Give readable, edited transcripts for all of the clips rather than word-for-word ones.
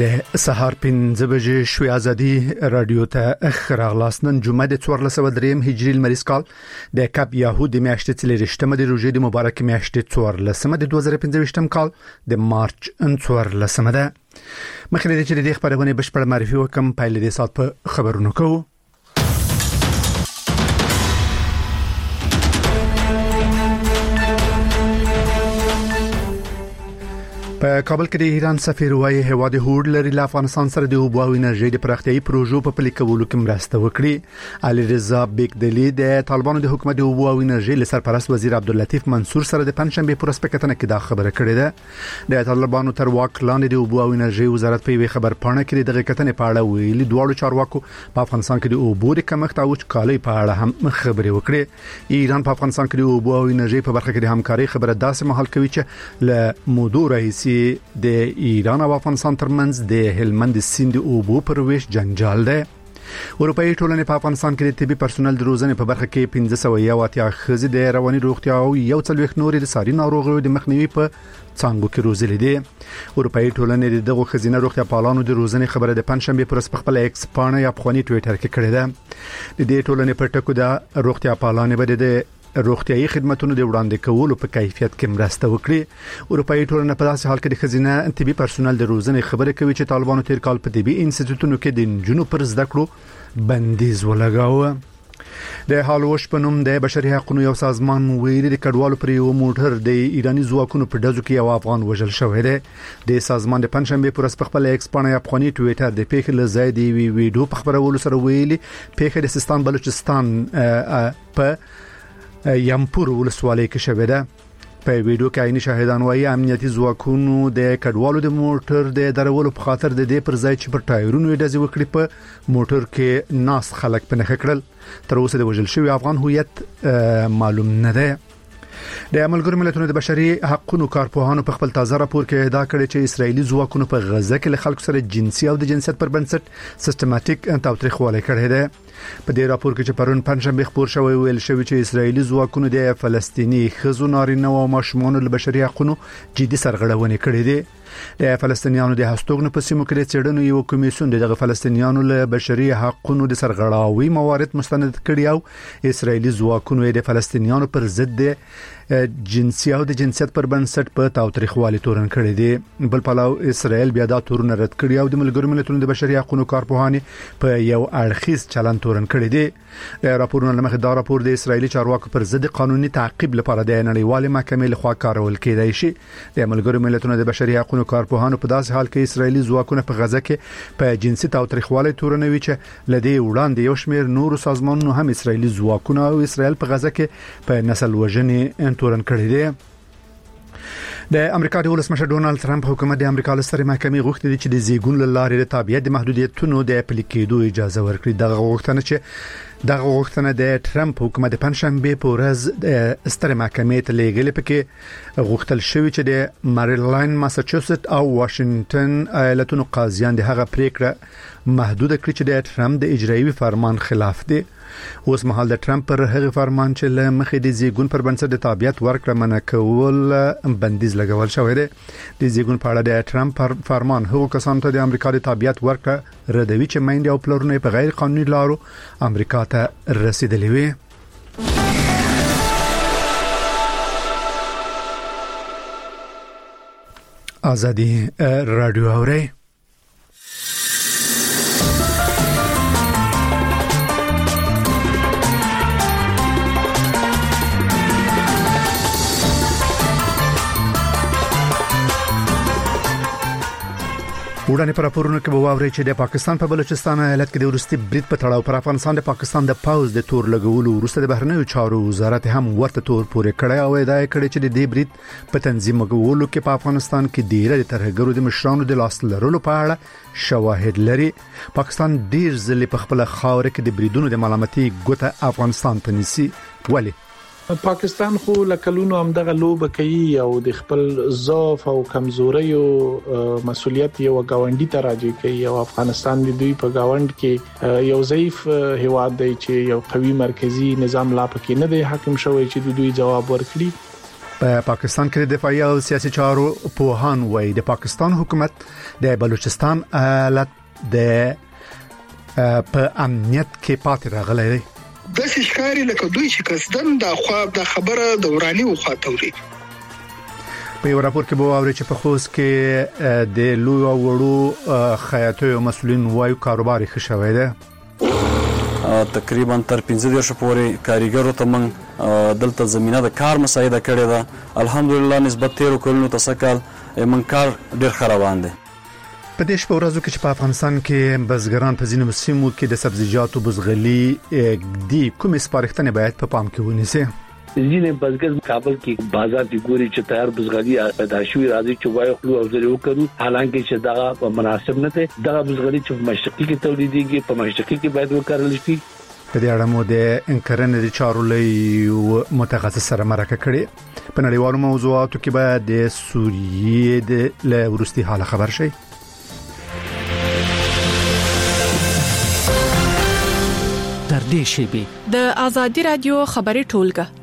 د سهار 5 بجې شوي ازادي رادیو ته خراغلاس نن جمعه د 1403 هجری لمریز کال د کاپ یهود میاشتې تلریشتمه د روزې د مبارک میاشتې 14 د 2015 کال د مارچ 14 ده. مخکې د چې د خبرونه بشپړ معرفي وکم پایله د سات په خبرونو کوو. په کابل کې د ایران سفیر وايي هواد هوډ لري له افغانستان سره د اوبو او انرژي د پراختیايي پروژو په پلي کولو کې مرسته وکړي. علي رضا بیگدلی د طالبانو د حکومت د اوبو او انرژي له سرپرست وزیر عبداللطیف منصور سره د پنځشنبه پر سپکتنه کې دا خبره کړې ده. د طالبانو تر واک لاندې د اوبو او انرژي وزارت په وی خبر پاڼه کې د غکتنې په اړه ویلي دوه چارواکو په افغانستان کې د اوبو د کمښت او وچکالۍ په اړه هم خبرې وکړې. ایران په افغانستان کې د اوبو او انرژي په برخه کې د همکاري خبره داسې مهال کوي چې له مودو راهیسې د ایران او افغانستان ترمنځ د هلمند سیند اوبو پر ویش جنجال ده. اروپאי ټولنې په افغانستان کې د طبي پرسونل د روزنې په برخه کې 1580 خزې د رواني روغتیا او یو څلويخ نورې د ساري ناروغیو د مخنیوي په څنګه کې روزلې دي. اروپאי ټولنې دغه خزینه روغتیا پالانو د روزنې خبره د پنځشنبه پر خپل ایکس پاڼه یا افغاني ټوئیټر کې کړې ده. د دې ټولنې په ټکو د روغتیا پالانې بده د روغتيایي خدماتونو د وړاندې کولو په کیفیت کې مرسته وکړي. اروپאי ټولنه په داسې حال کې د خزینه طبي پرسونل د روزنې خبره کوي چې طالبانو تیر کال په طبي انسټیټیوټونو کې د جنو پر زده کړو بندیز ولګاوه. د هالوش په نوم د بشري حقوقو یو سازمان ویلي د کډوالو پر یو موټر د ایرانی ځواکونو په دزو کې یو افغان وژل شوی دی. د سازمان د پنځشنبه پر خپل ایکس پاڼه افغاني ټوئیټر د پیښې لزای دی ویډیو په خبرولو سره ویلي پیښه د سیستان بلوچستان په یمپور ولسوالۍ کې شوې ده. په ویډیو کې عیني شاهدان وايي امنیتي ځواکونو د کډوالو د موټر د درولو په خاطر د دې پر ځای چې پر ټایرونو ډزې وکړي په موټر کې ناس خلک په نخښه کړل. تر اوسه د وژل شوی افغان هویت معلوم نه ده. د ملګرو ملتونو د بشري حقوقو کارپوهانو په خپل تازه راپور کې ادعا کړې چې اسرایلی ځواکونو په غزه کې له خلکو سره جنسي او د جنسیت پر بنسټ سیستماتیک تاوتریخوالی کړی دی. په دې راپور کې چې پرون پنځشنبه خبر شوی ویل شوی چې اسرایلی ځواکونو د فلسطینی خزو نارینه او ماشومان له بشري حقوقو جدي سرغړونې کړې دي. د فلسطینیانو د هستوګنو په سیمو کې د چېړنو یو کمیسیون د فلسطینیانو له بشري حقوقو د سرغړاوي موارد مستند کړي او اسرایلی ځواکونو د فلسطینیانو پر ضد د جنسي او د جنسیت پر بنسټ په تاوتریخوالي تورن کړي دي. بل پلاو اسرائیل بیا دا تورن رد کړي او د ملګرو ملتونو د بشري حقوقو کارپوهاني په یو اړخیز چلند تورن کړي دي. د راپورونو لمخې دا راپور د اسرایلی چارواکو پر ضد قانوني تعقیب لپاره د نړیوال محکمې لخوا کارول کېدای شي. د ملګرو ملتونو د بشري حقوقو کارپوهانو په داسې حال کې اسرایلی ځواکونه په غزه کې په جنسي تاوتریخوالي تورنوي چې لدی وړاندې یو شمېر نور سازمانونو هم اسرایلی ځواکونه او اسرائیل په غزه کې په نسل وژنې تورن کړی دی. د امریکا د ولسمشر ډونالد ټرمپ حکومت د امریکا لستري محکمې غوښتي چې د زیګون لارې د تابعیت د محدودیتونو د پلي کېدو اجازه ورکړي. دغه غوښتنه د ټرمپ حکومت د پنځشنبه په ورځ د ستري محکمې ته لیږلې پکې غوښتل شوی چې د مریلند، ماساچوسټ او واشنگټن ایالتونو قاضیان د هغه پریکړه محدود کړي چې د ټرمپ د اجرایي فرمان خلاف دي. اوس مهال د ټرمپ پر هغه فرمان چې له مخې د زیګون پر بنسټ د تابعیت ورکړه منع کول بندیز لګول شوی دی. د زیګون په اړه د ټرمپ فرمان هغو کسانو ته د امریکا د تابعیت ورکړه ردوي چې میندې او پلرونه په غیر قانوني لارو امریکا ته رسیدلي وي. ازادي رادیو اوري. وړاندې پر راپورونو کې به واوري چې د پاکستان په بلوچستان ایالت کې د ورستي برید په تړاو پر افغانستان د پاکستان د پاوز د تور لګولو وروسته د بهرنیو چارو وزارت هم ورته تور پورې کړی او ادعا کړې چې د دې برید په تنظیم کولو کې په افغانستان کې ډیره ترهګرو د مشرانو د لاس لرلو په اړه شواهد لري. پاکستان ډیر ځلې په خپل خاور کې د بریدونو د ملامتي ګوته افغانستان ته نیسي. ولی پاکستان خو لکلونو هم دغه لوبه کوي او د خپل ضعف او کمزوري او مسولیت یو گاونډي ته راځي کوي او افغانستان د دوی په گاوند کې یو ضعیف هیواد دی چې یو قوي مرکزی نظام لا پکې نه دی حاکم شوی چې د دوی جواب ورکړي. په پاکستان کې د دفاعي او سیاسي چارو پوهان وایي د پاکستان حکومت د بلوچستان ایالت په امنیت کې پاتې راغلی دی. د ښکاری لکه دوی چې قصدن د خواب د خبره دوراني وخاتوري. په یو راپور کې به اوري چې په خوست کې د لوی او وړو خیاطو مسولین وایي کاروبار ښه شوی دی. تقریبا تر 15 پورې کاریګرو ته موږ دلته زمينه د کار مساعده کړې ده. الحمدلله نسبت 13 کلونو تسکل موږ کار ډیر خروان دي. په دې شپه ورځو کې چې په افغانستان کې بزګران په ځینو سیمو کې د سبزیجاتو بزغلي دي کومې سپارښتنې باید په پام کې ونیسي. ځینې بزګر کابل کې بازار کې ګوري چې تیار بزغلي پیدا شوی راځي چې وایي خلو او زری وکړو حالانکه چې دا مناسب نه دی. دا بزغلي چې مشرقي کې تولیدېږي په مشرقي کې باید وکړل شي. په دې اړه مو د انکرن د چارو لې متخصص سره مرکه کړې. په نړیوالو موضوعاتو کې به د سوریې د لورستي حال خبر شي. تر دې شی د آزادي رادیو خبري ټولګه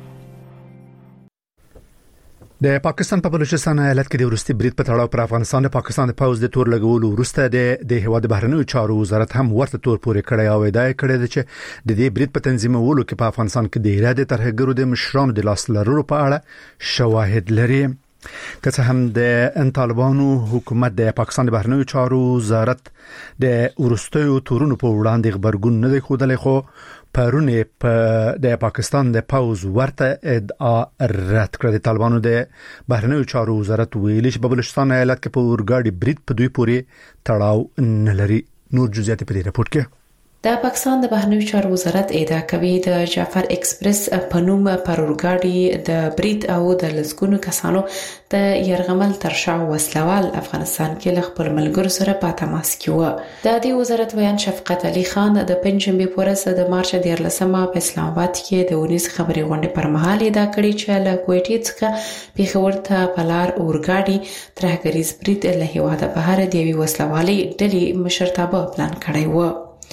د پاکستان په بلوچستان ایالت کې د ورستي برید په تړاو پر افغانستان د پاکستان د پوز د تور لګولو وروسته د هیواد بهرنیو چارو وزارت هم ورته تور پورې کړی او ادعا کړې ده چې د دې برید په تنظیمولو کې په افغانستان کې د اراده ترهګرو د مشرانو د لاس لرلو په اړه شواهد لري. که څه هم د طالبانو حکومت د پاکستان د بهرنیو چارو وزارت د ورستیو تورونو په وړاندې خبرګون نه دی ښودلی، خو پرونه د پاکستان د پوز ورته ادعا رد کړه. د طالبانو د بهرنیو چارو وزارت ویلي چې په بلوچستان ایالت کې په اورګاډي برید په دوی پورې تړاو نه لري. نور جزئیات په دې راپور کې. د پاکستان د بهرنیو چارو وزارت ادعا کوي د جعفر ایکسپریس په نوم پر اورګاډي د برید او د لسګونو کسانو د يرغمل ترشا وسلوال افغانستان کې له خپل ملګرو سره په تماس کې و. د دې وزارت ویان شفقت علي خان د پنځمبه پورې د مارچ 14 په اسلام آباد کې د ونیس خبري غونډې پر مهال ادعا کړې چې له کوټې څخه پیښور ته په لار اورګاډي ترهګریز برید له هیواده بهر دی وسلوالي ډلې مشرتابه پلان کړی و.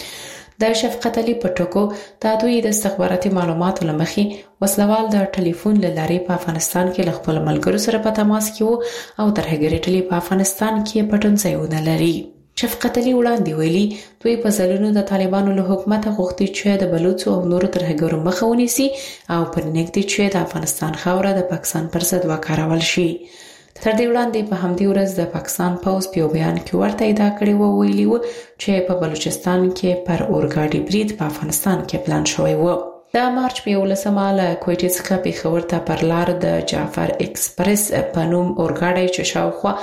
د شفقت علي په ټکو د دوی د استخباراتي معلوماتو لمخې وسلوال د ټلیفون لارې په افغانستان کې له خپل ملګرو سره په تماس کې وو او ترهګري ټلې په افغانستان کې پټنځایونه لري. شفقت علي وړاندې ویلي دوی په ځلونو د طالبانو له حکومت غوښتي چې د بلوچو او نورو ترهګرو مخه ونیسي او پر نګدي چې د افغانستان خاوره د پاکستان پر ضد وکارول شي. تر دې وړاندې په همدې ورځ د پاکستان پوز په بیان کې ورته ادعا کړې و ویلي و چې په بلوچستان کې پر اورګاډي برید په افغانستان کې پلان شوی و. د مارچ په 11 له کوټې څخه پیښور ته پر لار د جعفر ایکسپریس په نوم اورګاډي چې شاوخوا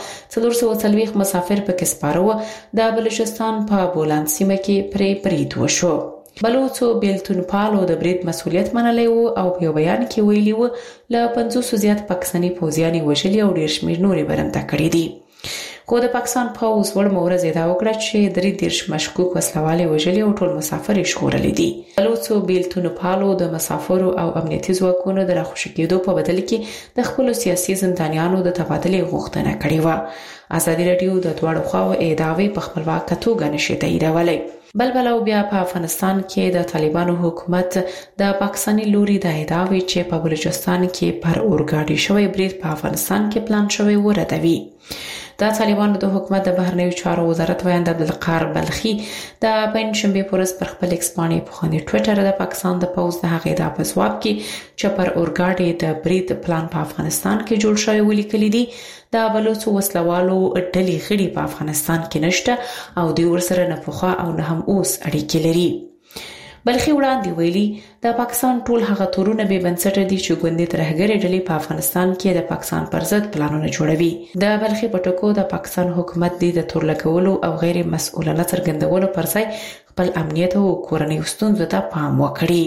440 مسافر پکې سپاره د بلوچستان په بولان سیمه کې پرې برید وشو. بلوچو بیلتون پالو د برید مسؤلیت منلی وو او په بیان کې ویلي وو له 500 زیات پاکستاني پوځیان وژلي او ډیر شمېر نورې برمته کړې دي. خو د پاکستان پوز وړ مورز ادعا وکړه چې 3 مشکوک وسلوالې وژلي او ټول مسافر یې ژغورلي دي. بلوچو بیلتون پالو د مسافرو او امنیتي ځواکونو د راخوشي کېدو په بدل کې د خپل سیاسي زندانیانو د تبادلې غوښتنه کړې و. آزادي رادیو د دواړو خواو ادعاوې په خپلواکه توګه نشي تاییدولی. بلبل او بیا په افغانستان کې د طالبانو حکومت د پاکستاني لوري د ادعاوې چې په بلوچستان کې پر اورګاډي شوی برید په افغانستان کې پلان شوی و ردوي. د طالبانو د حکومت د بهرنیو چارو وزارت ویاند عبدالقار بلخي د پنځمبه پورې پر خپل ایکس باندې په خوني ټوئیټر د پاکستان د پوز د هغې د په جواب کې چې پر اورګاډي د برید پلان په افغانستان کې جوړ شوی ولیکل دي. د بلوچو وسلوالو ډلې غړي په افغانستان کې نشته او دوی ورسره نه پوخا او نه هم اوس اړیکې لري. بلخي وړاندې ویلي د پاکستان ټول هغه تورونه به بنسټ دي چې ګوندې ترهګري ډلې په افغانستان کې د پاکستان پر ضد پلانونه جوړوي. د بلخي په ټکو د پاکستان حکومت د تور لګولو او غیر مسؤلانه څرګندولو پر ځای خپل امنیت او کورنۍ ستونزو ته پام وکړي.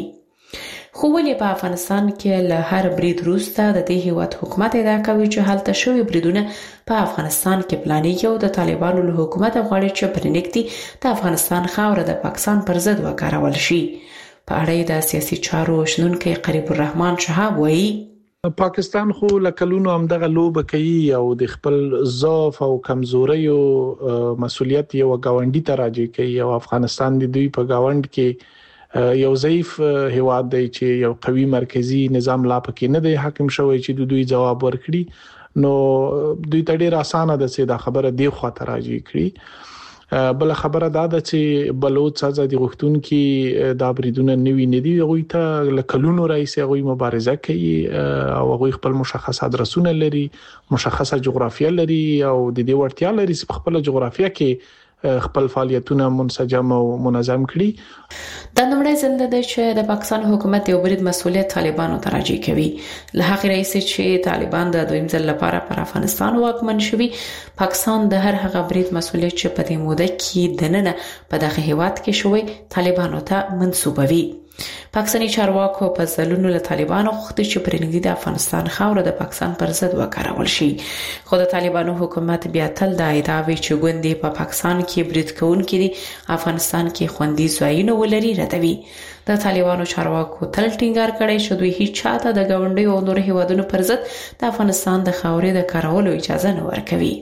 خو ولې په افغانستان کې له هر برید وروسته د دې هیواد حکومت ادعا کوي چې هلته شوی بریدونه په افغانستان کې پلانېږي او د طالبانو له حکومت غواړي چې پر نګدي د افغانستان خاوره د پاکستان پر ضد وکارول شي. په اړه د سیاسي چارو شنونکي قریب الرحمن شهاب وایي پاکستان خو لکلونو همدغه لوبه کوي او د خپل ضعف او کمزوریو مسولیت یو گاونډي ته راځي کوي او افغانستان د دوی په گاوند کې یو ضعیف هیواد دی چې یو قوي مرکزی نظام لا پکې نه دی حاکم شوی چې دوی جواب ورکړي نو دوی ته ډیر اسانه ده چې دا خبره دی خو ته راځي کړی بل خبره دا ده چې بلوچ آزادي غوښتونکو دا بریدونه نوي ندي غوي ته لکلونو رئیس غوي مبارزه کوي او غوي خپل مشخص ادرسونه لري مشخصه جغرافیه لري او د دې ورتیا لري چې خپل جغرافیه کې خپل فعالیتونه منسجم او منظم کړي د نړۍ زنده د چې د پاکستان حکومت یو برید مسؤلیت طالبانو ته راځي کوي له هغه رئیس چې طالبان د دویم ځل لپاره پر افغانستان واکمن شوي پاکستان د هر هغه برید مسؤلیت چې په دې موده کې دننه په دغه هیواد کې شوی طالبانو ته منسوبوي پاکستاني چارواکو په ځلونو له طالبانو غوښتي چې پرنګي د افغانستان خاور د پاکستان پر ضد وکارول شي خو د طالبانو حکومت بیا تل د ادعاوی چې ګوندې په پاکستان کې برید کوونکي دي افغانستان کې خوندي ځایونه ولري ردوي د طالبانو چارواکو تل ټینګار کړی چې دوی هیڅ چاته د ګاونډي او نور هیوادونو پر ضد د افغانستان د خاورې د کارولو اجازه نه ورکوي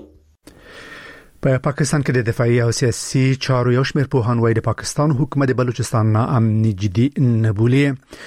په پاکستان کې د دفاعي او سیاسي چارو یو شمېر پوهان وايي د پاکستان حکومت د بلوچستان نه امني جدي نه بولي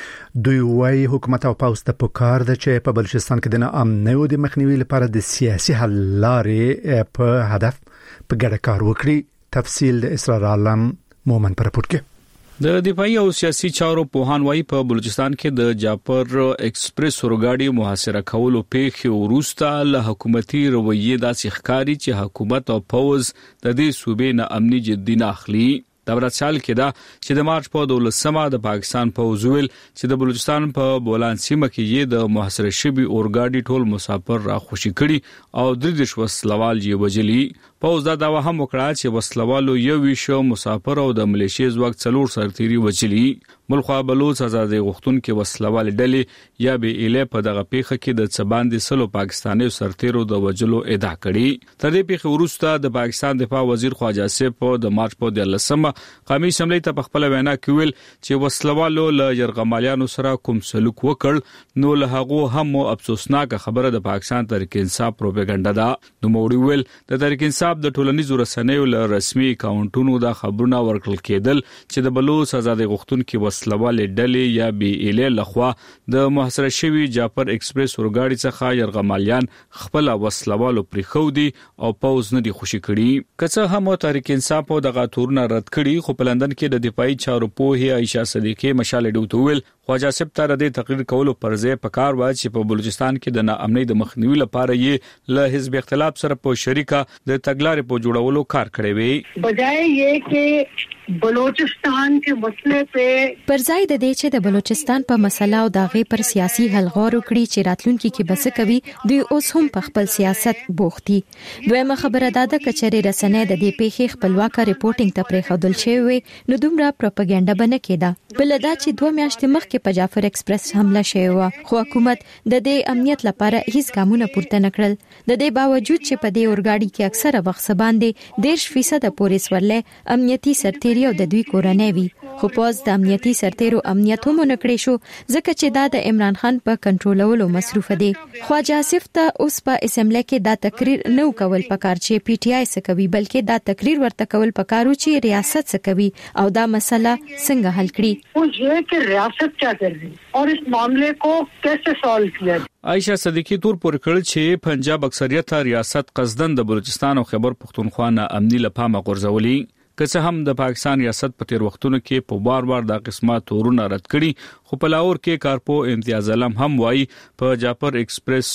دوی وايي حکومت او پاوس ته پکار ده چې په بلوچستان کې د امن او د مخنیوي لپاره د سیاسي حل لارې په هدف په ګډه کار وکړي تفصیل د اسرار عالم مومن پر راپور کې د دفاعي او سیاسي چارو پوهان وايي په بلوچستان کې د جعفر ایکسپریس اورګاډي محاصره کولو پیښې وروسته له حکومتي رویې داسې ښکاري چې حکومت او پوز د دې صوبې نه امني جدي نه اخلي د ورځال کې دا چې د مارچ په 12مه د پاکستان پوز ویل چې د بلوچستان په بولان سیمه کې یې د محاصره شوی اورګاډي ټول مسافر را خوشي کړي او د دې وسلوال یې وجلی پوز دا دوا هم وکړه چې وسلوالو یو ویشو مسافر او د ملیشیا ځواک څلور سرتيري وجلی ملخوا بلوچ آزادي غوښتونکو وسلوال ډلې یا به اله په دغه پیښه کې د څباندې سلو پاکستاني سرتيرو د وجلو ادعا کړي تر دې پیښه وروسته د پاکستان دفاع وزیر خواجه آصف په د مارچ په 13مه قومي اسمبلی ته په خپل وینا کې ویل چې وسلوالو له يرغمالیانو سره کوم سلوک وکړ نو له هغه هم افسوسناک خبره د پاکستان تحریک انصاف پروپاګاندا ده نو موړي ویل د تحریک انصاف د ټولنیزو رسنیو له رسمي اکاونټونو د خبرونه ورکړل کېدل چې د بلوچ آزادي غوښتونکو وسلوال ډلې یا بي ال لخوا د محاصره شوی جعفر ایکسپریس اورګاډي څخه يرغمالیان خپل وسلوالو پرخودي او پوز نه دي خوشي کړي کڅه هم تحریک انصاف او د غاتورونه رد کړي خو په لندن کې د دفاعي چارو پوهه عائشہ صدیقی مشال ډوتویل خواجه آصف ته د تقریر کولو پر ځای پکار و چې په بلوچستان کې د ناامنۍ د مخنیوي لپاره یې له حزب اختلاف سره په شریکه د تګلارې په جوړولو کار کړی وي بجای یې کې بلوچستان کے مسئلے په پرځای د دې چې د بلوچستان په مسله او داغه پر سیاسي حل غور وکړي چې راتلونکي کې بس کوي دوی اوس هم په خپل سیاست بوختي دویمه خبره ده چې کچري رسنۍ د دې پیښې خپلواک ریپورتینګ ته پرېښودل شوی نو دومره پروپاګاندا بنه کېده بل دا چې 2 میاشتې مخکې په جعفر ایکسپریس حمله شوی و خو حکومت د دې امنیت لپاره هیڅ ګامونه پورته نکړل د دې باوجود چې په دې اورګاډي کې اکثره وخت باندې 10% پولیس ورلې امنیتي سرتیري او د دوی کورنۍ وي خو پوز د امنیتي سرتیرو امنیت هم نکړي شو ځکه چې دا د عمران خان په کنټرولولو مصروف دي خواجه آصف ته اوس په اسمبلی کې دا تقریر نو کول پکار چې پی ټی آی سکوي بلکې دا تقریر ورته کول پکارو چې ریاست سکوي او دا مسله څنګه حل کړي او یہ کہ ریاست کیا کر رہی اور اس معاملے کو کیسے سالو کیا عائشہ صدیقی تور پر کړ چې پنجاب اکثریت ریاست قصدن د بلوچستان او خیبر پختونخوا نه امنی لپاره غورځولي که څه هم د پاکستان ریاست په تیر وختونو کې په بار د قسمه تورونه رد کړي خو په لاهور کې کارپو امتیاز علم هم وایي په جعفر ایکسپریس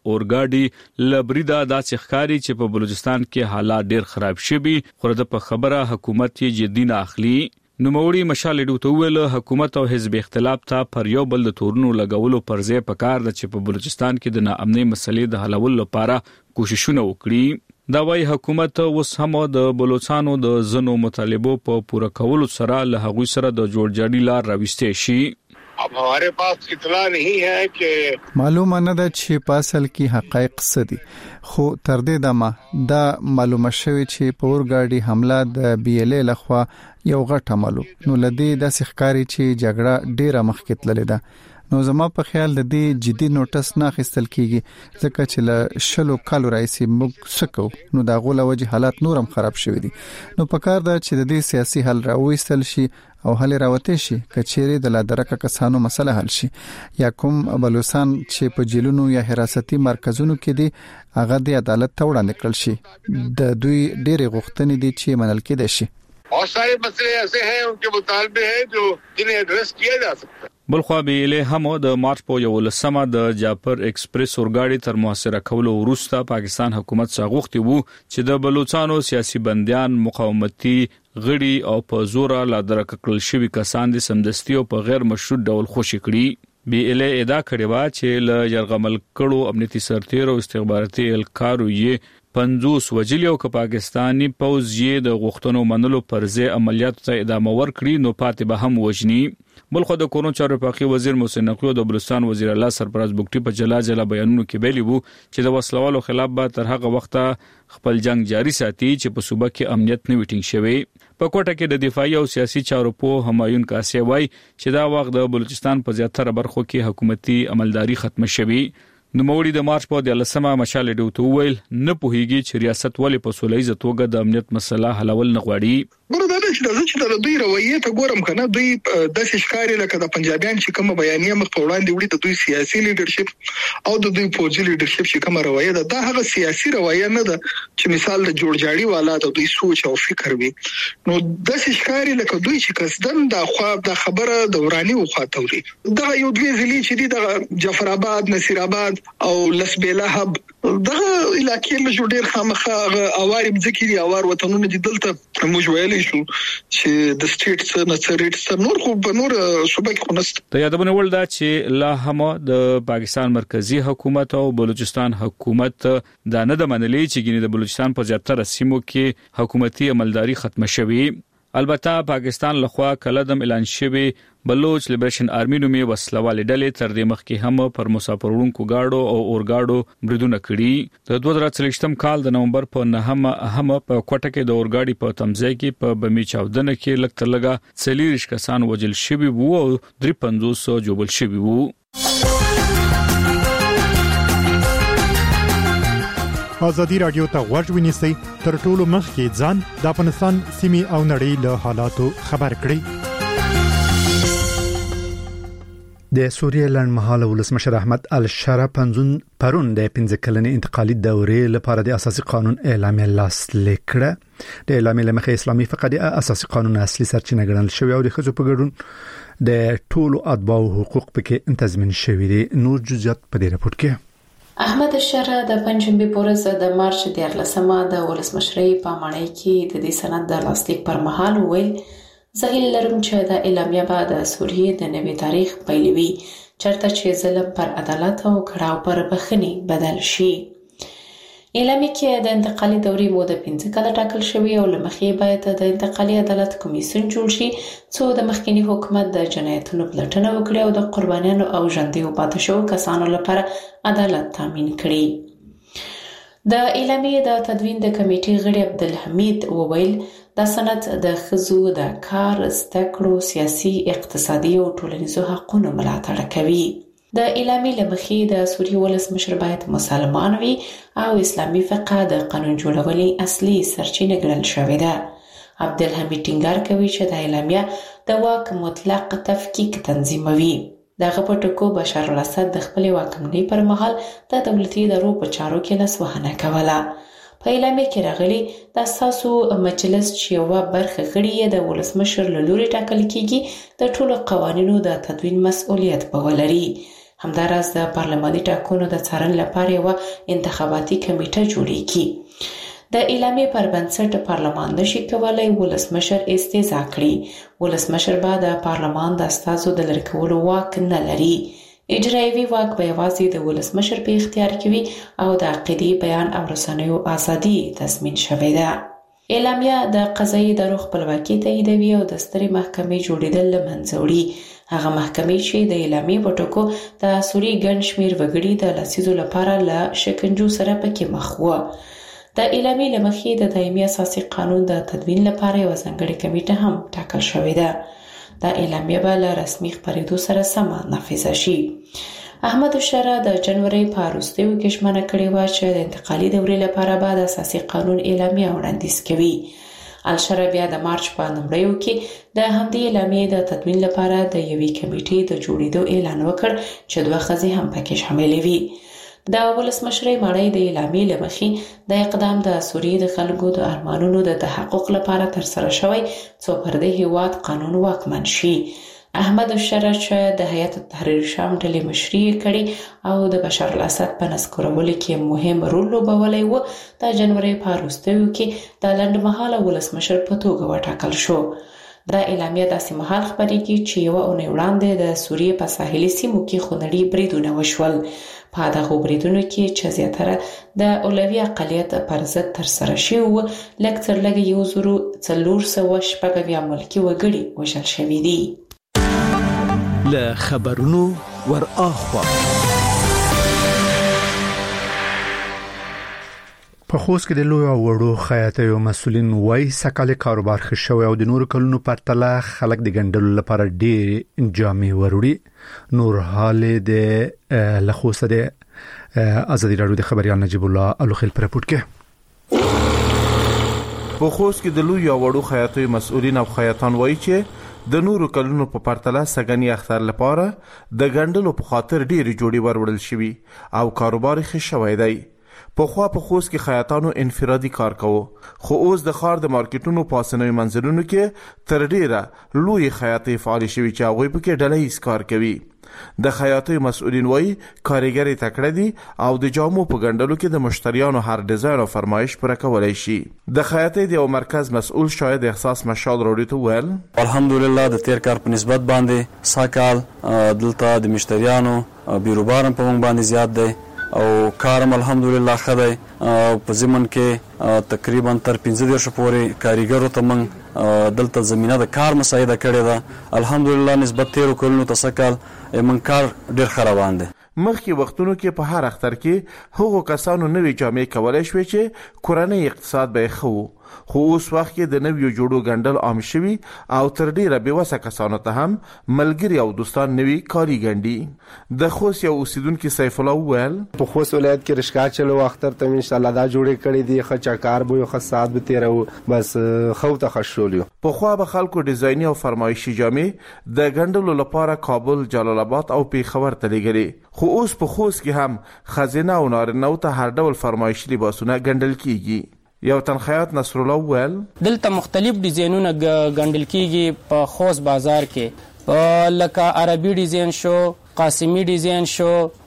اورګاډي لبریدا داسې ښکاری چې په بلوچستان کې حالات ډیر خراب شوي خو د په خبره حکومت یې جدي نه اخلي نوموړي مشال ډوتویل حکومت او حزب اختلاف ته پر یو بل د تورونو لګولو پر ځای پکار د چې په بلوچستان کې د ناامنۍ مسلې د حلولو لپاره کوششونه وکړي دا وايي حکومت اوس هم د بلوچستانو د زنو مطالبو په پوره کولو سره له هغوی سره د جوړجاړي لار راوستي شي اب ہمارے پاس اطلاع نہیں ہے کہ معلومه نه ده چې په اصل کې حقایق څه دي خو تر دې دمه دا معلومه شوی چې په اورګاډي حمله د بي ال لخوا یو غټ عملو نو لدی د ښکاری چې جګړه ډیره مخکې تللې ده نو زما په خیال د دې جدي نوټس نه اخیستل کیږي ځکه چې له شلو کالو راځي موږ سکو نو دا غوله وجه حالات نورم خراب شوي دي. نو پکار دا چې د دې سیاسي حل راوېستل شي او حل راوته شي کچېره د لادرکه کسانو مسله حل شي یا کوم بلوچستان چې په جیلونو یا حراستي مرکزونو کې دي هغه د عدالت ته وړاندې کړل شي. د دوی ډېر غوښتنې دي چې منل کېد شي. बहुत सारे मसले ऐसे हैं उनके मुतालबे हैं जो जिन्हें एड्रेस किया जा सकता है. بلخوا به له هم د مارچ په 11مه د جعفر ایکسپریس اورګاډي تر محاصره کولو وروسته پاکستان حکومت څاغوختي وو چې د بلوچستانو سیاسي بنديان مقاومتي غړي او په زور لا درک کړل شوی کسان د سمدستي او په غیر مشروط ډول خوشی کړي. بي ال ادعا کړې و چې ل يرغمل کړو امنیتي سرتیر او استخباراتي الکارو یې 50 وجلی او پاکستانی پوز یې د غوښتنو منلو پر ځای عملیاتو ته ادامه ورکړي نو پاتې به هم وژني. بلخو د کورون چارو پاکي وزیر محسن نقوی د بلوچستان وزیر اعلی سرفراز بوګټي په جلا بیانونو کې ویلي وو چې د وسلوالو خلاف به تر هغه وخته خپل جنگ جاری ساتي چې په صوبه کې امنیت نه وټینګ شوی. په کوټه کې د دفاعي او سیاسي چارو په همایون کاسي وای چې دا وخت د بلوچستان په زیاتره برخو کې حکومتي عملداري ختم شوی. نو موري د مارچ په 11مه مشال ډوته ویل نه پوهیږي چې ریاست ولې په سولېزه توګه د امنیت مسله حلول نه غواړي. ګوره دا چې د دوی رویه ته ګورم کنه دوی د شکاري لکه د پنجابیان چې کوم بیانیه مخ په وړاندې وړي د دوی سیاسي لیدرشپ او د دوی فوجي لیدرشپ چې کوم رویه ده دا هغه سیاسي رویه نه ده چې مثال د جوړجاړي والا د دوی سوچ او فکر وي. نو د شکاري لکه دوی چې قصدن د خواب د خبره د ورانی وخاتوري دا یو دوی ځلی چې د جعفر آباد نصیر آباد او لسبیله هب دغه علاقې له جوړیر خامخه اوارم ذکرې اوار وطنونه دي دلته موږ ویلې شو چې د سټیټ څخه نصریت نور خو په نور صوبه کې خنست. ته یادونه ول دا چې لا هم د پاکستان مرکزی حکومت او بلوچستان حکومت دا نه د منلې چې ګینه د بلوچستان په زیاتره سیمو کې حکومتي عملداري ختم شوی. البته پاکستان لخوا کلدم اعلان شوی بلوچ لیبریشن آرمی نومي وسلوالې ډلې تر دې مخکې هم پر مسافرونکو گاډو او اورګاډو بریدونه کړي. د 2023م کال د نومبر په 9 په کوټه کې د اورګاډي په تمځای کې په بمی چاودنه کې لکه لګا 40 کسان وژل شوي وو او 350 جوړل شوي وو. ازادي رادیو ته غوږ ونیسئ تر ټولو مخکې ځان د افغانستان سیمې او نړۍ له حالاتو خبر کړئ. د سوریه لړمحاله ولسمشر احمد الشرا پرون د 15 کلنې انتقالي دورې لپاره د اساسي قانون اعلامیه لاسلیک کړه. د اعلامیه لمخې اسلامي فقره اساسي قانون اصلي سرچینه ګڼل شوی او د خځو په ګډون د ټولو اتباع حقوق پکې تضمین شوی دي. نور جزئیات په دې راپور کې. احمد الشرا د پنځمبه پورز د مارچ 14مه د ولسمشرۍ په ماڼۍ کې د دې سند د لاسلیک پر مهال ویل زهیل لرم چې د اعلامیه بعد د سوریه د نوي تاریخ پیلوي چرته چې ظلم پر عدالت او کړهو پر بخښنې بدل شي. اعلامیه کې د انتقالي دورې موده 15 کاله ټاکل شوی او لمخې باید د انتقالي عدالت کمیسیون جوړ شي څو د مخکنی حکومت د جنایتونو پلټنه وکړي او د قربانیانو او ژوندۍ پاتې شوو کسانو لپاره عدالت تامین کړي. د اعلامیه د تدوین د کمیټې غړي عبدالحمید وویل دا سند د خزو د کار زدکړو سیاسي اقتصادي او ټولنیزو حقوقو ملاتړ کوي. د اعلامیه لمخې د سوریه ولسمشر باید مسلمان وي او اسلامي فقه د قانون جوړولو اصلي سرچینه ګڼل شوې ده. عبدالحمید ټینګار کوي چې د اعلامیه د واک مطلق تفکیک تنظیموي. دغه په ټکو بشار الاسد د خپل واکمنۍ پر مهال د دولتي ادارو په چارو کې لاسوهنه کوله. په اعلامیه کې راغلي د اساسو مجلس چې یو برخه غړي د ولسمشر له لوري ټاکل کیږي د ټولو قوانینو د تدوین مسؤلیت به ولري. همداراز د پارلماني ټاکنو د څارنې لپاره یو انتخاباتي کمیټه جوړیږي. د اعلامیه پر بنسټ پارلمان نشي کولای ولسمشر استیزا کړي. ولسمشر به د پارلمان د استازو د لری کولو واک نه لري. اجرایوي واک به یوازې د ولسمشر په اختیار کې وي او د عقیدې بیان او رسنیو ازادي تضمین شوې ده. اعلامیه د قضایي ادارو خپلواکي تاییدوي او د سترې محکمې جوړیدل له منځه وړي. هغه محکمې چې د اعلامیې په ټکو د سوریې ګڼ شمېر وګړي د لاسیزو لپاره له شکنجو سره پکې مخ وو. د اعلامیې له مخې د دایمي اساسي قانون د تدوین لپاره یو ځانګړې کمیټه هم ټاکل شوې ده. دا اعلامیه به له رسمي خبرېدو سره سم نافذ شي. احمد الشرا د جنوري په وروستیو کې ژمنه کړې و چې د انتقالي دورې لپاره به د اساسي قانون اعلامیه وړاندیز کوي. الشرا بیا د مارچ په لومړیو کې د همدې اعلامیې د تدوین لپاره د یوې کمیټې د جوړېدو اعلان وکړ چې دوه ښځې هم پکې شاملې وي. د ولسمشرۍ ماڼۍ د اعلامیې له مخې د اقدام د سوریې د خلکو د ارمانونو د تحقق لپاره ترسره شوی څو پر دې هیواد قانون واکمن شي. احمد الشرا چې د هیئت تحریر شام ډلې مشري کړي او د بشار الاسد په نسکورولو کې مهم رول لوبولی و، د جنوري په وروستیو کې د لنډمهاله ولسمشر په توګه وټاکل شو. دا اعلامیه داسې مهال خبرېږي چې یوه اونۍ وړاندې د سوریې په ساحلي سیمو کې خونړي بریدونه وشول. په دغو بریدونو کې چې زیاتره د اولوي اقلیت پر ضد ترسره شوي وو، لږ تر لږه 1496 ملکي وګړي وژل شوي دي. له خبرونو ور اخوا په خوست کې د لوی او وړو خیاطیو مسولین وایي سکهاله کاروبار ښه شوی او د نورو کلونو پرتله خلک د ګندلو لپاره ډېر جامې وروړي. نور حال د لخوست د ازادي راډیو د خبريال نجیب الله الوخیل پر رپورت کې په خوست کې د لوی او وړو خیاطیو مسولین او خیاطان وایي چې د نورو کلونو په پرتله سګنی اختر لپاره د ګندلو په خاطر ډېر جوړي وروړل شوی او کاروبار ښه شوی دی. په خوست کې خیاطانو انفرادي کار کوو، خو اوس د ښار د مارکیټونو پاسنوي منځلونو کې تر ډیره لوی خیاطي فعال شوي چې هغوی پکې ډلهییز کار کوي. د خیاطي مسؤلین وایي کاریګري تکړه دي او د جامو په ګندلو کې د مشتریانو هر ډیزاین او فرمایش پوره کولای شي. د خیاطي د یو مرکز مسؤل شاید احساس مشال راډیو ته ویل الحمدلله د تیر کار په نسبت باندې ساکال دلته د مشتریانو بیروبارم په مونږ باندې زیات دی او کارم الحمدلله خدای په زمن کې تقریبا تر 15 پورې کاریګرو ته من دلته زمينه د کار مساعده کړې ده. الحمدلله نسبت 13 کلونو تسکل من کار ډیر خرابان دي. مخکې وختونو کې په هر اختر کې هغو کسانو نوې جامې کولای شوې چې کورنۍ اقتصاد به خو، خو اوس وخت کې د نویو جوړو ګندل عام شوي او تر ډیره بېوسه کسانو ته هم ملګري او دوستان نوي کاري ګندي. د خوست یو اوسیدونکي سیف الله ویل په خوست ولایت کې رشکا چلو اختر ته ان شاء الله دا جوړې کړې دي، خچا کار بو خو سات به تیرو بس خو ته خښولیو. په خو به خلکو ډیزایني او فرمایشي جامې د ګندلو لپاره کابل، جلال آباد او پیښور ته لګري، خو اوس په خوست کې هم خزینه او نارینه ته هر ډول فرمایشي لباسونه ګندل کیږي. یو تنخیات نصر الله ویل دلته مختلف ډیزاینونه ګندل کیږي په خوست بازار کې، لکه عربي ډیزاین شو، قاسمی ډیزاین شو،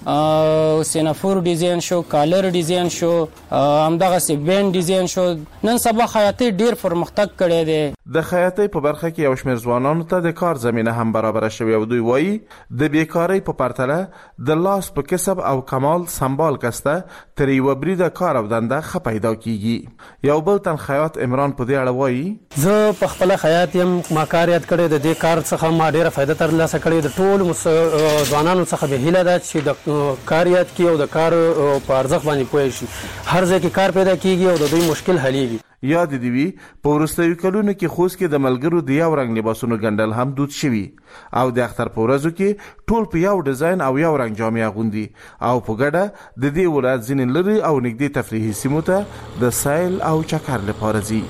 سینافور ډیزاین شو، کالر ډیزاین شو، همدغه سی بین ډیزاین شو. نن سبا خیاطي ډیر پرمختګ کړی دی. د خیاطي په برخه کې یو شمېر ځوانانو ته د کار زمينه هم برابر شوی او دوی وایي د بیکاری په پرتله د لاس په کسب او کمال سنبال کسته تر یو بریده کار او دنده ښه پیدا کیږي. یو بل تنخیات عمران په دې اړه وایي زه په خپل خیاط یم، ما کار یاد کړی، د دې کار څخه ما ډیره فائدہ ترلاسه کړې. د ټول ځوانانو څخه به هیله ده چې د کار یاد کړي او د کار په ارزښت باندې پوه شي. هر ځای کې کار پیدا کیږي او د دوی مشکل حلیږي. یاد دی وی په ورستوي کلونو کې خوست کې د ملګرو د یو رنگ لباسونو ګندل هم دود شوی او د اختر په ورځو کې ټول په یو ډیزاین او یو رنگ جامې اغوندي او په ګډه د دې ولایت ځینې لري او نږدې تفریحي سیمو ته د سایل او چکر لپاره ځي.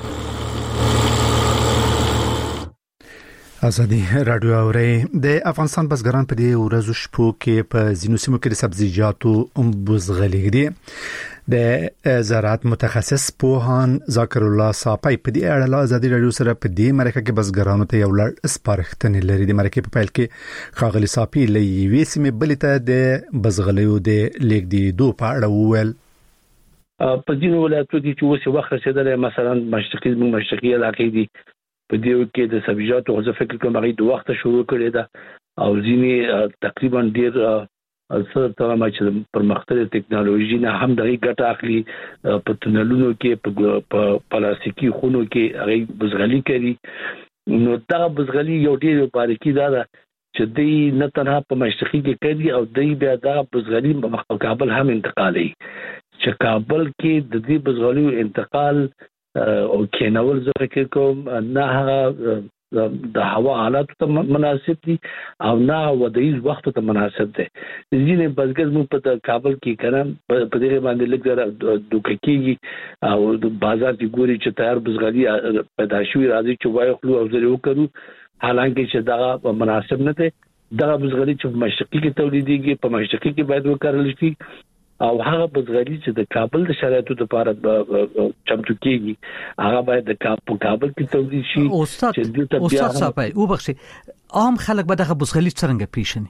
ازادي راډیو اوري د افغانستان بزګران په دې ورځو شپو کې په زینو سیمو کې د سبزیجاتو بوزغلي دي. د زراعت متخصص پوهان ذکر الله صاحب په دې اړه له ازادي راډیو سره په دې مرکه کې بزګرانو ته یو لړ سپارښتنې لري. د مرکه په پیل کې خاغلی صاحب له یوې سیمې بلې ته د بزغلیو د لیږدېدو په اړه وویل. په ځینو ولایتونو کې چې اوس وخت رسیدلی، مثلا مشرقي علاقې دي، په دې کې د سبزیجاتو غوښه فکر کوم هغه د وخت شروع کړی ده او ځینې تقریبا ډیر اثر ته ما چې پرمختللې ټکنالوژي نه هم دغه ګټه اخلي. په تونلونو کې په پلاستیکي خونو کې هغه بزغلي کوي. نو دا بزغلي یو ډیر باریکی ده چې دوی نه تنها په مشرقي کې کوي او دوی بیا دا بزغلي په کابل هم انتقالي، چې کابل کې د دې بزغلیو انتقال او کینول زه فکر کوم نه هغه د هوا حالات ته مناسب دي او نه ودایي وخت ته مناسب دي. ځینې بزګر مو په کابل کې کنه په دې باندې لږ دوکېږي او د بازار دی ګوري چې تیار بزګري پیدا شوی راځي چې وای خلو او زری وکړو حالانکه چې دا مناسب نه دي. دا بزګري چې په مشرقي کې تولیدېږي په مشرقي کې باید وکړل شي او هغه بزګري چې د کابل د شرایطو لپاره چمتو کیږي هغه باید د کابل کې تولید شي. استاد صاحب وبخښي عام خلک به دغه بزګري څنګه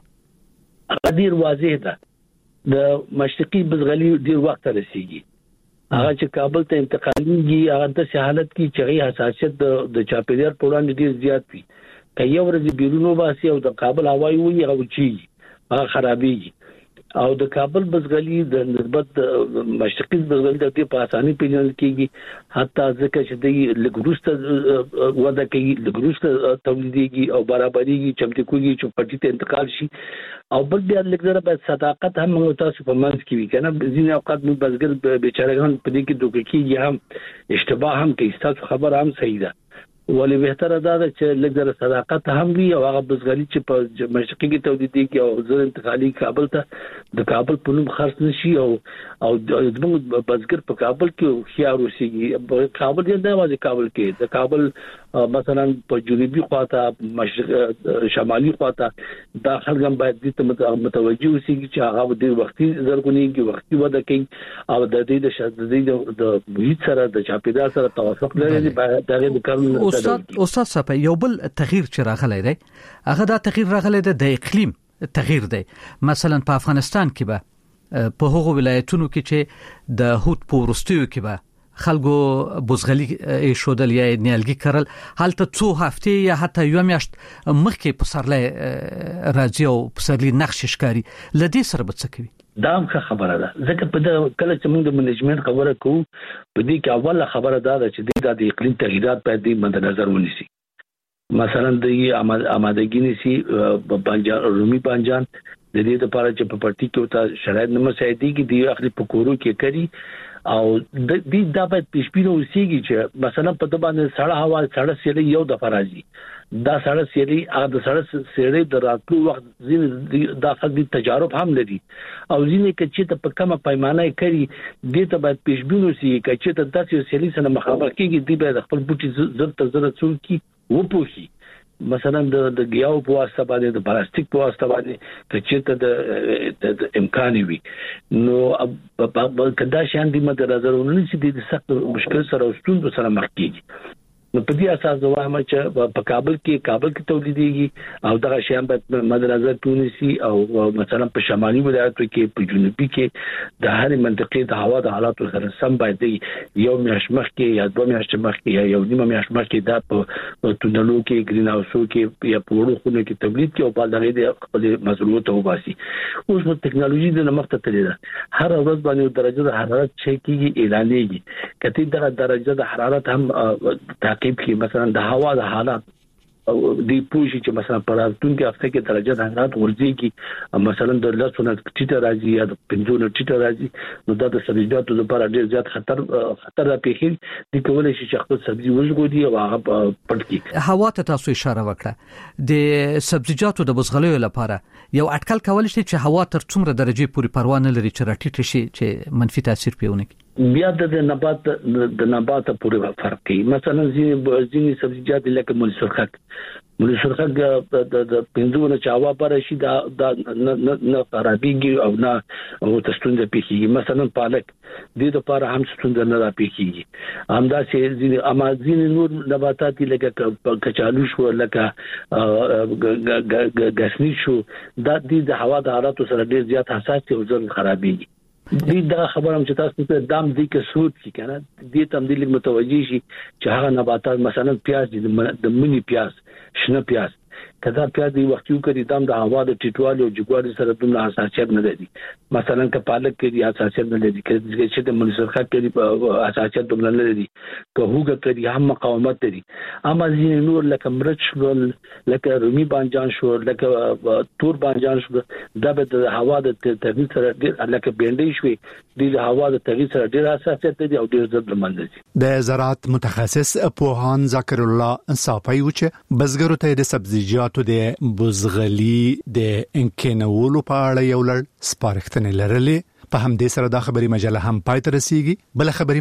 پیښني؟ ډیر واضح ده د مشرقي بزګري ډیر وخت رسیږي هغه چې کابل ته انتقالېږي هغه د حالت کې چې حساسیت د چاپیریال په وړاندې ډیر زیات وي. که یو ورځ بیرونو باسي او د کابل هوایي وي هغه چی هغه خرابېږي او د کابل بزګري د نسبت مشرقي بزګري د په اساني پیژندل کېږي حتی ځکه چې د لګروسته وده کوي لګروسته تولیدېږي او برابرېږي چمتو کوي چې پټي ته انتقال شي او بل بیا لګره به صداقت هم تاسو په منځ کې وي کنه ځینې اوقات مو بزګر بیچارهګان په دې کې دوکې کېږي هم اشتباه هم کوي تاسو خبر هم صحیح ده ولې بهتره ده چې لږ صداقت هم وي او هغه بزګري چې په مشرقي کې تولیدېږي او زر انتقالي کابل ته د کابل په نوم خرڅ نشي او د بزګر په کابل کې خيار اوسېږي. کابل نه دی کابل کې د کابل مثلا په جنوبي خواته شمالي خواته دا خلک هم باید دې ته متوجه اوسېږي چې هغه د وختي زرګونیږي وختي وده کوي او د دې د شدید د محیط سره د چاپیریال سره توافق لري دغه کارونه. استاد صاحب یو بل تغییر چې راغلی دی هغه دا تغییر راغلی دی د اقلیم تغییر دی. مثلا په افغانستان کې به په هغو ولایتونو کې چې د هوت په ورستیو کې به خلکو بوزغلي شودل یا نیالګي کرل حالت څو هفته یا حتی یو میاشت مخکې په سرلې راځي او په سرلې نقش ښکاری لدې سره به څه کوي؟ دا هم خبره ده ځکه په کله چې موږ د منیجمنت خبره کوو په دې کې اوله خبره دا ده چې د اقلیم تغیرات باید د مد نظر ونیسي. مثلا د آمادګي نيسي بانجان رومي بانجان د دې لپاره چې په پټي کې وتا شرایط نه مساعدېږي دی اخلي په کورو کې کوي او د دې د باید پېشبینه اوسېږي چې مثلا په د باندې سړه هوا سړه سیلې یو د فرازي دا سړه سیلې هغه د سړه سیلې د راتلو وخت ځینې د خلکو تجارب هم لري او ځینې چې ته په کومه پیمانه کوي دې ته باید پېشبینه اوسېږي چې ته داسې سیلې سره مخابره کېږي دی باید خپل بوټي زړه زړه څوکي وپوښي مثلا د ګیاو په واسطه باندې د پلاستیک په واسطه باندې چې د امکان وي نو کدا شان دي مده نظر ونیسي د سخت مشکل سره ستوند سره مخ کیږي. نو په دې اساس وایم چې په کابل کې تولیدېږي او دغه شیان په مد نظر ونیسي او مثلا په شمالي ولایتونو کې په جنوبي کې د هر منطقې د هوا د حالاتو سره سم باید یو میاشت مخکې یا دوه میاشتې مخکې یا یو نیمه میاشت مخکې دا په تونلو کې گرین هاوسو کې یا په وړو خونو کې تولید کې او په دغه د خپل مسؤلیت وباسي. اوس په ټکنالوژي د نمخته تللی ده هر ورځ باندې درجه د حرارت چک کیږي اعلانېږي کته دغه درجه د حرارت هم کې مثلا د هوا د حالات دی پوښي چې مثلا په راتلونکي هفته کې درجه د حرارت ورځيږي مثلا د لاسونو ټیټه راځي یا د پنځونو ټیټه راځي نو دا د سبزیجاتو لپاره ډیر زیات خطر راپېښي دي کولای شي چې خپل سبزي وژغوري او هغه پټ کړي. هوا ته تاسو اشاره وکړه د سبزیجاتو د بوزغلیو لپاره یو اټکل کول شي چې هوا تر څومره درجه پورې پروا نه لري چې راټیټ شي چې منفي تاثیر پیونه کوي. بیا د نبات پورې فرق کوي. مثلا ځینې سبزیجات لکه ملي سرخک د پنځونه چاوا پر شي دا نه خرابېږي او نه او تستونده پیږي. مثلا پالک د لپاره هم ستونده نه راپېږي همدا چې ځینې نور نباتات لکه کچالو شو لکه غسنی شو دا د هوا د حالاتو سره ډیر زیات حساس او ځل خرابېږي. دا خبره هم چې تاسو ته دام دي کې سود کی کنه دې تم دې متوجي شي چې هغه نباتات مثلا پیاز د منی پیاز شنه پیاز کدا پیاز دی وخت یو کړي دام د هوا د ټیټوالي او جګوالي سره دومره حساسیت نه لري مثلا که پالک کې دی حساسیت نه لري چې د منسرخه کې دی حساسیت دومره نه لري که هوګه کې هم مقاومت لري اما ځینې نور لکه مرچ لکه رومي بانجان شو لکه تور بانجان شو د هوا د تغییر سره ډېر لکه بینډي شوي د هوا د تغییر سره ډېر حساسیت دي او ډېر ضد لمن دي د زراعت متخصص پوهان ذکر الله صافي چې بزګرو ته د سبزیجاتو د بزغلي د انکینولو په اړه یو لړ سپارښتنې لرلې په همدې سره دا خبري مجله هم پای ته رسیدي بل خبري